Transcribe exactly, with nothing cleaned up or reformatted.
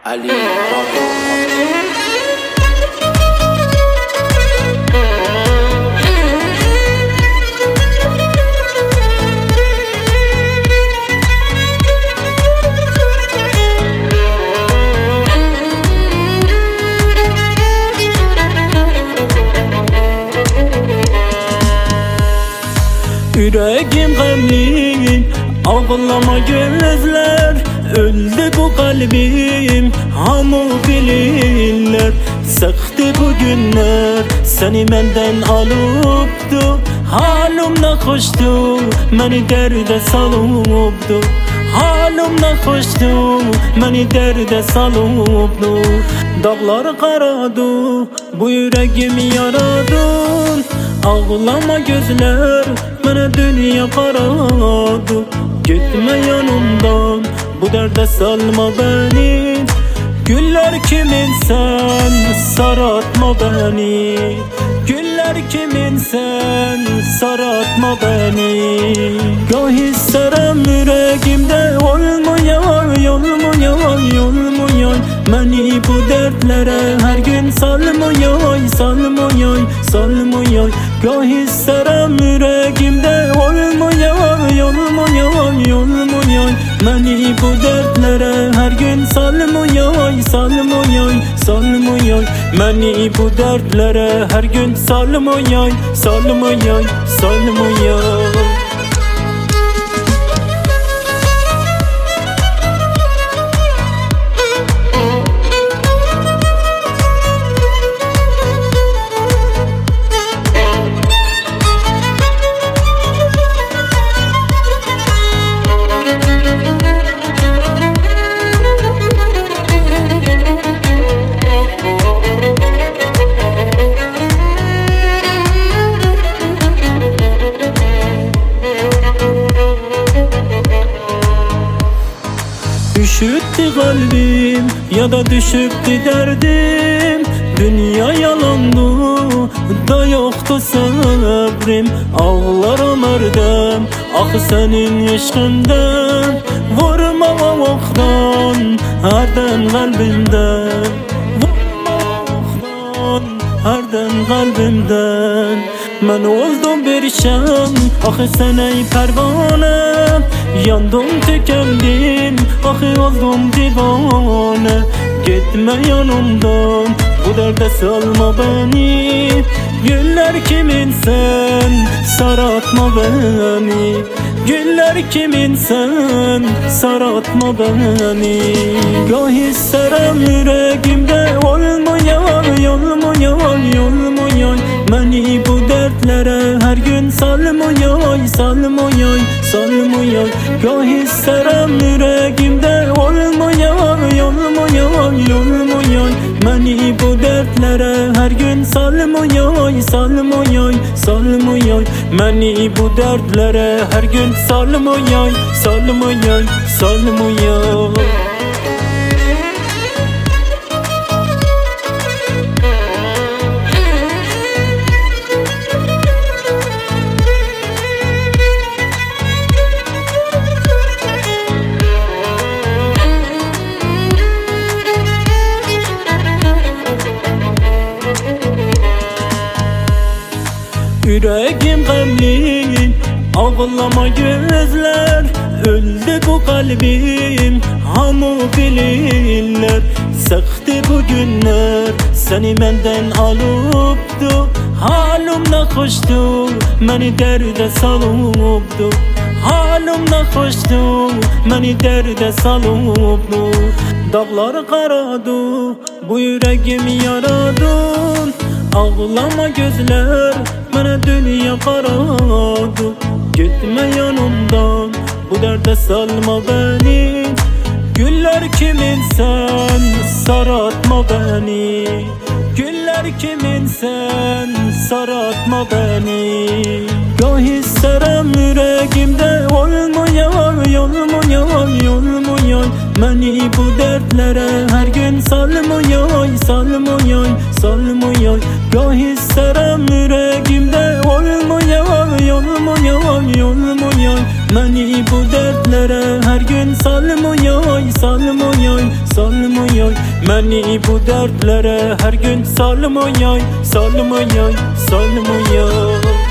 Ali Bado. Yüreğim gamli, ağlama gözler. Öldü bu kalbim, hamu bilirler. Sıktı bu günler, seni benden alıptı. Halimle hoştu, beni derde salıptı. Halimle hoştu, beni derde salıptı. Dağlar karadı, bu yüreğimi yaradın. Ağlama gözler, bana dünya karadı. Gitme yanımdan, bu derde salma beni. Güller kimin sen, saratma beni. Güller kimin sen, saratma beni. Gah isterim yüreğimde olmayan, olmayan, olmayan. Beni bu dertlere her gün salmayan, salmayan, salmayan. Gah isterim yüreğimde olmayan, olmayan, olmayan. Beni bu dertlere her gün salmayan, salmayan, salmayan. Beni bu dertlere her gün salmayan, salmayan, salmayan. Düşüktü kalbim ya da düşüktü derdim. Dünya yalandı da yoktu sabrım. Ağlarım erdem ah senin aşkından. Vurma oktan erdem kalbimden. Vurma oktan erdem kalbimden. Ben oldum bir şan ah sen ey pervane. Yandım tükendim ah oldum divane. Gitme yanımdan, bu derde salma beni. Güller kimin sen, saratma beni. Güller kimin sen, saratma beni. Gah isterim yüreğimde olmayan, olmayan, olmayan. Beni bu dertlere her gün salmayan, salmayan, salmayan. Gah isterim yüreğimde olmayan, olmayan, olmayan. Beni bu dertlere her gün salmayan, salmayan, salmayan. Beni bu dertlere her gün salmayan, salmayan, salmayan. Yüreğim gamli, ağlama gözler. Öldü bu kalbim, hamu bilirler. Sıktı bu günler, seni benden alıptı. Halimle hoştu, beni derde salıptı. Halimle hoştu, beni derde salıptı. Dağlar karadı, bu yüreğimi yaradın. Ağlama gözler, bana dünya karadı. Gitme yanımdan, bu derde salma beni. Güller kimin sen, saratma beni. Güller kimin sen, saratma beni. Gah isterim yüreğimde olmayan, olmayan, olmayan. Beni bu dertlere her gün salmayan, salmayan, salmayan. Gah isterim yüreğimde olmayan, olmayan, olmayan. Məni bu dərdlərə hər gün salım oy, salım oy, salım oy. Məni bu dərdlərə hər gün salım oy, salım oy, salım oy.